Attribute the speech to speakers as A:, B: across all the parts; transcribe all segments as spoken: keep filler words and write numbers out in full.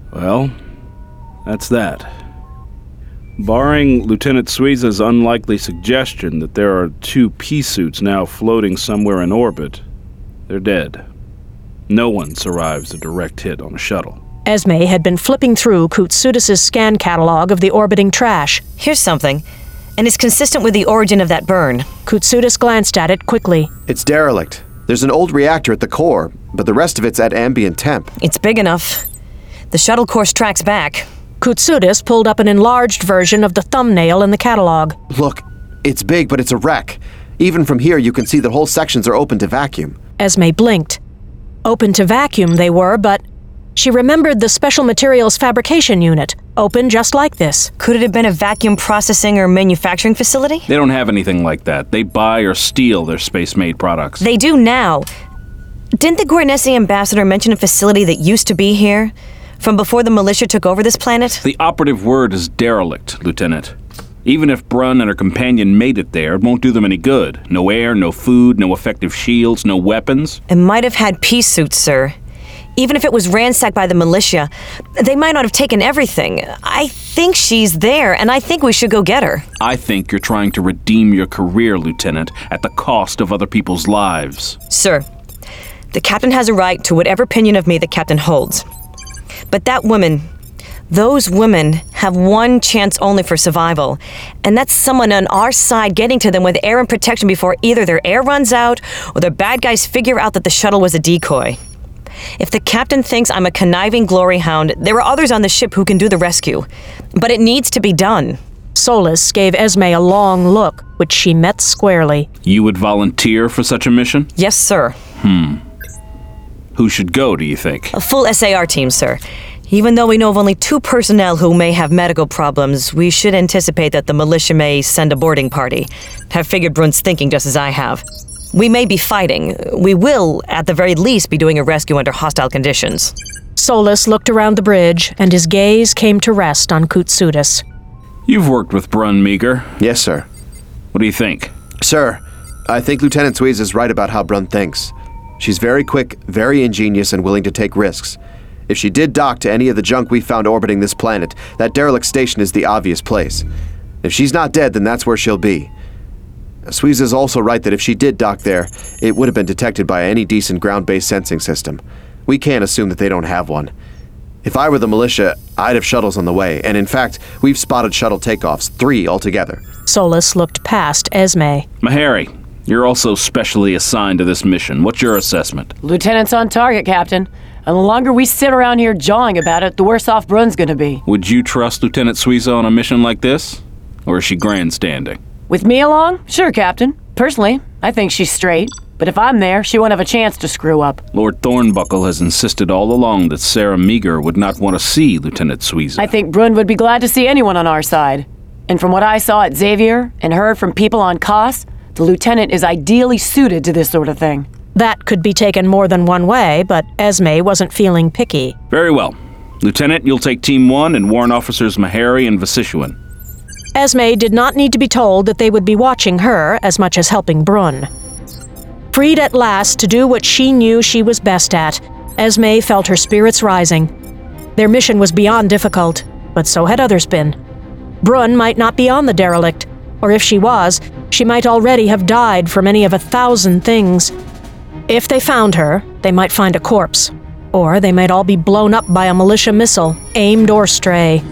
A: Well, that's that. Barring Lieutenant Suiza's unlikely suggestion that there are two pea suits now floating somewhere in orbit, they're dead. No one survives a direct hit on a shuttle.
B: Esme had been flipping through Koutsoutis' scan catalog of the orbiting trash.
C: Here's something, and it's consistent with the origin of that burn.
B: Koutsoutis glanced at it quickly.
D: It's derelict. There's an old reactor at the core, but the rest of it's at ambient temp.
C: It's big enough. The shuttle course tracks back.
B: Koutsoutis pulled up an enlarged version of the thumbnail in the catalog.
D: Look, it's big, but it's a wreck. Even from here, you can see that whole sections are open to vacuum.
B: Esme blinked. Open to vacuum they were, but she remembered the Special Materials Fabrication Unit, open just like this.
C: Could it have been a vacuum processing or manufacturing facility?
A: They don't have anything like that. They buy or steal their space-made products.
C: They do now. Didn't the Guarnesi ambassador mention a facility that used to be here? From before the militia took over this planet?
A: The operative word is derelict, Lieutenant. Even if Brunn and her companion made it there, it won't do them any good. No air, no food, no effective shields, no weapons.
C: It might have had pea suits, sir. Even if it was ransacked by the militia, they might not have taken everything. I think she's there, and I think we should go get her.
A: I think you're trying to redeem your career, Lieutenant, at the cost of other people's lives.
C: Sir, the captain has a right to whatever opinion of me the captain holds. But that woman, those women have one chance only for survival, and that's someone on our side getting to them with air and protection before either their air runs out or the bad guys figure out that the shuttle was a decoy. If the captain thinks I'm a conniving glory hound, there are others on the ship who can do the rescue. But it needs to be done.
B: Solis gave Esme a long look, which she met squarely.
A: You would volunteer for such a mission?
C: Yes, sir.
A: Hmm. Who should go, do you think?
C: A full S A R team, sir. Even though we know of only two personnel who may have medical problems, we should anticipate that the militia may send a boarding party. Have figured Brunn's thinking just as I have. We may be fighting. We will, at the very least, be doing a rescue under hostile conditions.
B: Solis looked around the bridge, and his gaze came to rest on Koutsoutis.
A: You've worked with Brunn, Meager.
D: Yes, sir.
A: What do you think?
D: Sir, I think Lieutenant Suiza is right about how Brunn thinks. She's very quick, very ingenious, and willing to take risks. If she did dock to any of the junk we found orbiting this planet, that derelict station is the obvious place. If she's not dead, then that's where she'll be. Suiza's also right that if she did dock there, it would have been detected by any decent ground-based sensing system. We can't assume that they don't have one. If I were the militia, I'd have shuttles on the way, and in fact, we've spotted shuttle takeoffs, three altogether.
B: Solis looked past Esme.
A: Mahari, you're also specially assigned to this mission. What's your assessment?
E: Lieutenant's on target, Captain. And the longer we sit around here jawing about it, the worse off Brunn's gonna be.
A: Would you trust Lieutenant Suiza on a mission like this? Or is she grandstanding?
E: With me along? Sure, Captain. Personally, I think she's straight. But if I'm there, she won't have a chance to screw up.
A: Lord Thornbuckle has insisted all along that Sarah Meager would not want to see Lieutenant Suiza.
E: I think Brunn would be glad to see anyone on our side. And from what I saw at Xavier and heard from people on Kos, the lieutenant is ideally suited to this sort of thing.
B: That could be taken more than one way, but Esme wasn't feeling picky.
A: Very well. Lieutenant, you'll take Team one and Warrant Officers Mahari and Vasishuan.
B: Esme did not need to be told that they would be watching her as much as helping Brunn. Freed at last to do what she knew she was best at, Esme felt her spirits rising. Their mission was beyond difficult, but so had others been. Brunn might not be on the derelict, or if she was, she might already have died from any of a thousand things. If they found her, they might find a corpse, or they might all be blown up by a militia missile, aimed or stray.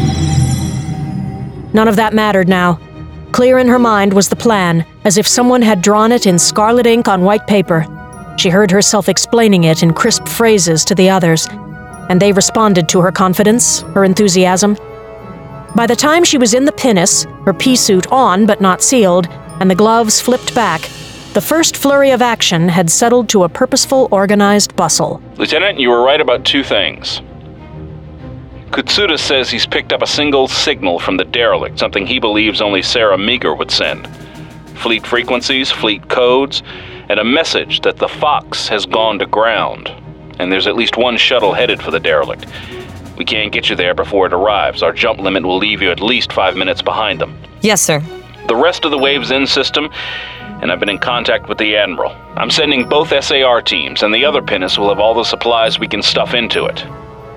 B: None of that mattered now. Clear in her mind was the plan, as if someone had drawn it in scarlet ink on white paper. She heard herself explaining it in crisp phrases to the others, and they responded to her confidence, her enthusiasm. By the time she was in the pinnace, her pea suit on but not sealed, and the gloves flipped back, the first flurry of action had settled to a purposeful, organized bustle.
A: Lieutenant, you were right about two things. Koutsoutis says he's picked up a single signal from the derelict, something he believes only Sarah Meager would send. Fleet frequencies, fleet codes, and a message that the Fox has gone to ground. And there's at least one shuttle headed for the derelict. We can't get you there before it arrives. Our jump limit will leave you at least five minutes behind them.
C: Yes, sir.
A: The rest of the Waves In system, and I've been in contact with the Admiral. I'm sending both S A R teams, and the other pinnace will have all the supplies we can stuff into it.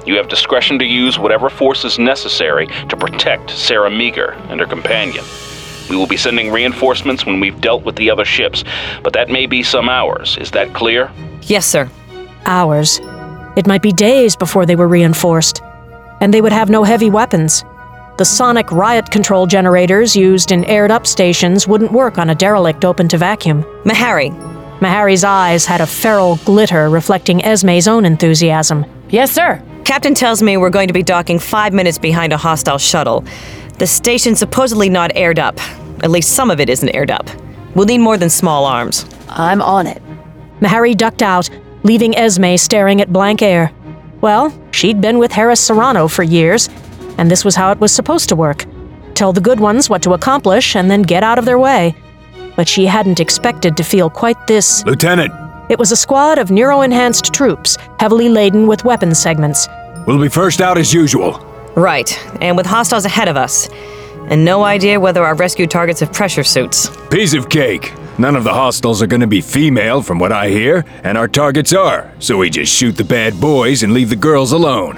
A: You have discretion to use whatever force is necessary to protect Sarah Meager and her companion. We will be sending reinforcements when we've dealt with the other ships, but that may be some hours. Is that clear?
C: Yes, sir.
B: Hours. It might be days before they were reinforced. And they would have no heavy weapons. The sonic riot control generators used in aired-up stations wouldn't work on a derelict open to vacuum.
C: Mahari.
B: Mahari's eyes had a feral glitter reflecting Esme's own enthusiasm.
E: Yes, sir.
C: Captain tells me we're going to be docking five minutes behind a hostile shuttle. The station's supposedly not aired up. At least some of it isn't aired up. We'll need more than small arms.
E: I'm on it.
B: Mahari ducked out, leaving Esme staring at blank air. Well, she'd been with Harris Serrano for years, and this was how it was supposed to work. Tell the good ones what to accomplish and then get out of their way. But she hadn't expected to feel quite this.
F: Lieutenant!
B: It was a squad of neuro-enhanced troops, heavily laden with weapon segments.
F: We'll be first out as usual.
C: Right, and with hostiles ahead of us. And no idea whether our rescue targets have pressure suits.
F: Piece of cake. None of the hostiles are gonna be female, from what I hear, and our targets are, so we just shoot the bad boys and leave the girls alone.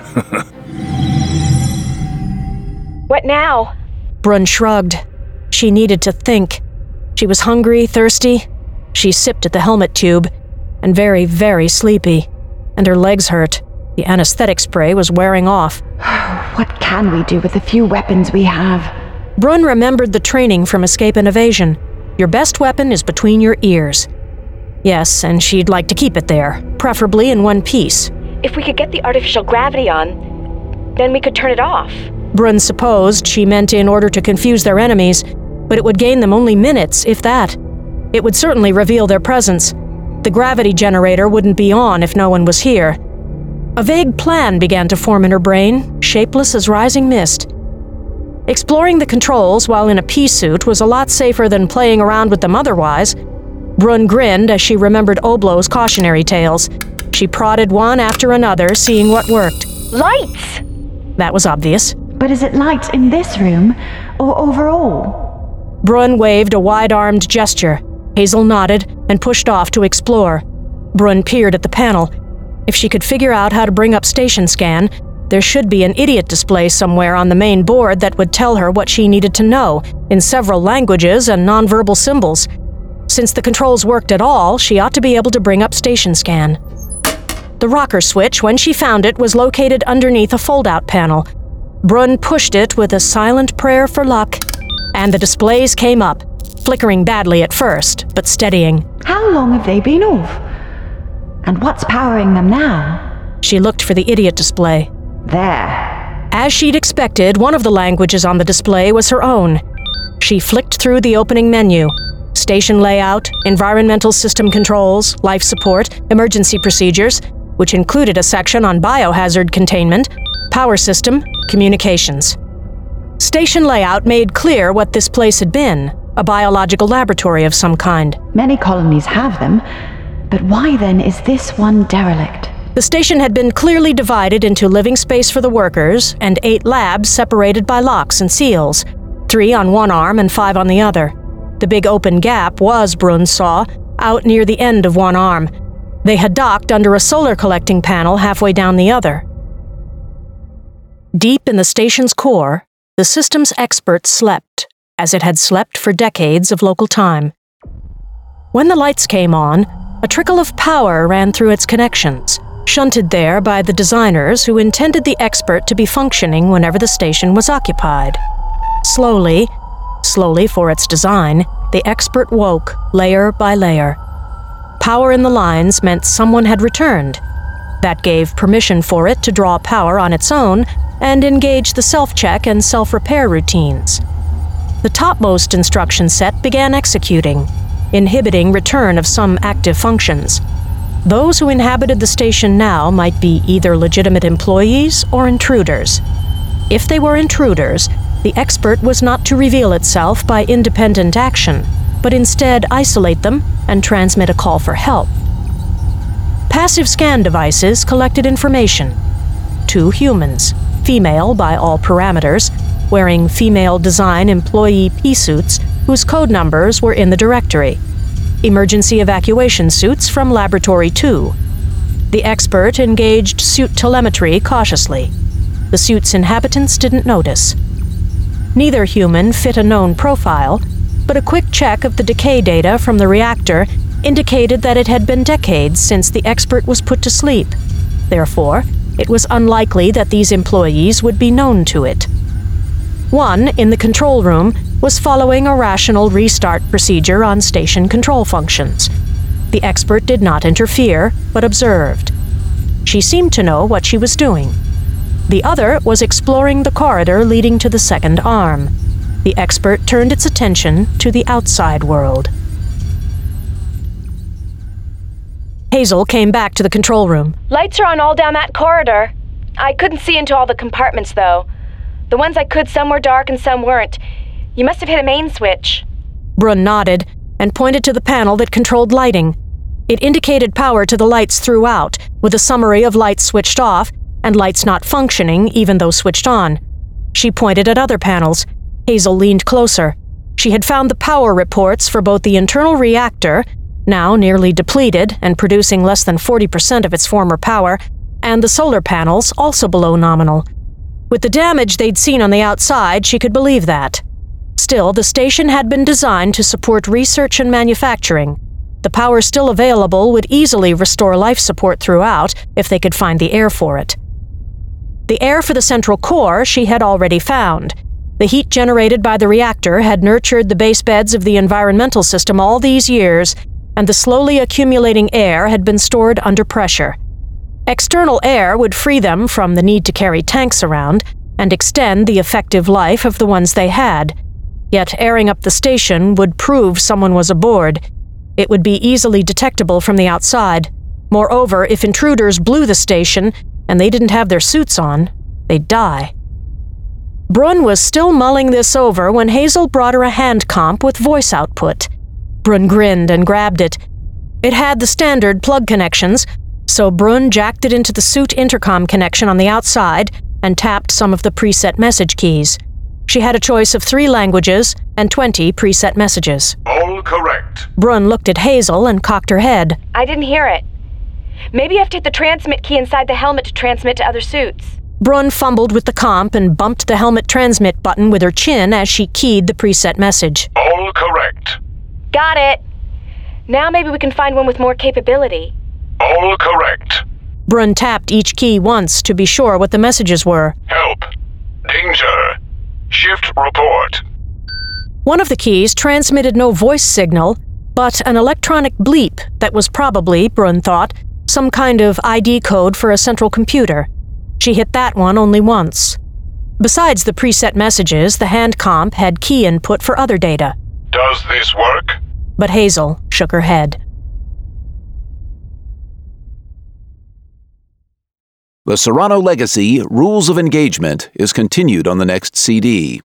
B: What now? Brun shrugged. She needed to think. She was hungry, thirsty. She sipped at the helmet tube, and very, very sleepy. And her legs hurt. The anesthetic spray was wearing off.
G: What can we do with the few weapons we have?
B: Brun remembered the training from Escape and Evasion. Your best weapon is between your ears. Yes, and she'd like to keep it there, preferably in one piece.
H: If we could get the artificial gravity on, then we could turn it off.
B: Brun supposed she meant in order to confuse their enemies, but it would gain them only minutes, if that. It would certainly reveal their presence. The gravity generator wouldn't be on if no one was here. A vague plan began to form in her brain, shapeless as rising mist. Exploring the controls while in a pea suit was a lot safer than playing around with them otherwise. Brun grinned as she remembered Oblow's cautionary tales. She prodded one after another, seeing what worked.
H: Lights!
B: That was obvious.
G: But is it lights in this room, or overall?
B: Brun waved a wide-armed gesture. Hazel nodded and pushed off to explore. Brun peered at the panel. If she could figure out how to bring up station scan, there should be an idiot display somewhere on the main board that would tell her what she needed to know, in several languages and nonverbal symbols. Since the controls worked at all, she ought to be able to bring up station scan. The rocker switch, when she found it, was located underneath a fold-out panel. Brun pushed it with a silent prayer for luck, and the displays came up, flickering badly at first, but steadying.
G: How long have they been off? And what's powering them now?
B: She looked for the idiot display.
G: There.
B: As she'd expected, one of the languages on the display was her own. She flicked through the opening menu. Station layout, environmental system controls, life support, emergency procedures, which included a section on biohazard containment, power system, communications. Station layout made clear what this place had been, a biological laboratory of some kind.
G: Many colonies have them, but why then is this one derelict?
B: The station had been clearly divided into living space for the workers and eight labs separated by locks and seals, three on one arm and five on the other. The big open gap was, Brun saw, out near the end of one arm. They had docked under a solar collecting panel halfway down the other. Deep in the station's core, the system's expert slept, as it had slept for decades of local time. When the lights came on, a trickle of power ran through its connections, shunted there by the designers who intended the expert to be functioning whenever the station was occupied. Slowly, slowly for its design, the expert woke layer by layer. Power in the lines meant someone had returned. That gave permission for it to draw power on its own and engage the self-check and self-repair routines. The topmost instruction set began executing, inhibiting return of some active functions. Those who inhabited the station now might be either legitimate employees or intruders. If they were intruders, the expert was not to reveal itself by independent action, but instead isolate them and transmit a call for help. Passive scan devices collected information. Two humans, female by all parameters, wearing female design employee pea-suits whose code numbers were in the directory. Emergency evacuation suits from Laboratory two. The expert engaged suit telemetry cautiously. The suit's inhabitants didn't notice. Neither human fit a known profile, but a quick check of the decay data from the reactor indicated that it had been decades since the expert was put to sleep. Therefore, it was unlikely that these employees would be known to it. One, in the control room, was following a rational restart procedure on station control functions. The expert did not interfere, but observed. She seemed to know what she was doing. The other was exploring the corridor leading to the second arm. The expert turned its attention to the outside world. Hazel came back to the control room.
H: Lights are on all down that corridor. I couldn't see into all the compartments, though. The ones I could, some were dark and some weren't. You must have hit a main switch.
B: Brun nodded and pointed to the panel that controlled lighting. It indicated power to the lights throughout, with a summary of lights switched off and lights not functioning even though switched on. She pointed at other panels. Hazel leaned closer. She had found the power reports for both the internal reactor, now nearly depleted and producing less than forty percent of its former power, and the solar panels, also below nominal. With the damage they'd seen on the outside, she could believe that. Still, the station had been designed to support research and manufacturing. The power still available would easily restore life support throughout if they could find the air for it. The air for the central core she had already found. The heat generated by the reactor had nurtured the base beds of the environmental system all these years, and the slowly accumulating air had been stored under pressure. External air would free them from the need to carry tanks around and extend the effective life of the ones they had. Yet airing up the station would prove someone was aboard. It would be easily detectable from the outside. Moreover, if intruders blew the station and they didn't have their suits on, they'd die. Brun was still mulling this over when Hazel brought her a hand comp with voice output. Brun grinned and grabbed it. It had the standard plug connections, so Brun jacked it into the suit intercom connection on the outside and tapped some of the preset message keys. She had a choice of three languages and twenty preset messages.
I: All correct.
B: Brun looked at Hazel and cocked her head.
H: I didn't hear it. Maybe you have to hit the transmit key inside the helmet to transmit to other suits.
B: Brun fumbled with the comp and bumped the helmet transmit button with her chin as she keyed the preset message.
I: All correct.
H: Got it. Now maybe we can find one with more capability.
I: All correct.
B: Brun tapped each key once to be sure what the messages were.
I: Help. Danger. Shift report.
B: One of the keys transmitted no voice signal, but an electronic bleep that was probably, Brun thought, some kind of I D code for a central computer. She hit that one only once. Besides the preset messages, the hand comp had key input for other data.
I: Does this work?
B: But Hazel shook her head.
J: The Serrano Legacy Rules of Engagement is continued on the next C D.